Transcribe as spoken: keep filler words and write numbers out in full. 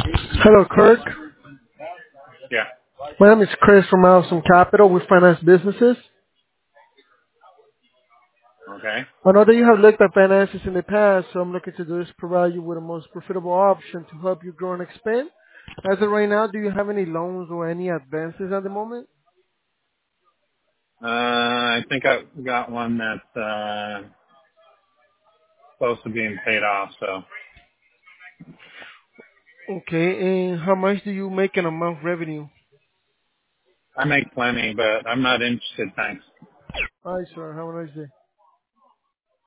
Hello, Kirk. Yeah. My name is Chris from Awesome Capital. We finance businesses. Okay. I know that you have looked at finances in the past, so I'm looking to do is provide you with the most profitable option to help you grow and expand. As of right now, do you have any loans or any advances at the moment? Uh, I think I got one that's uh, close to being paid off. So Okay, and how much do you make in a month revenue? I make plenty, but I'm not interested. Thanks. All right, sir. Have a nice day.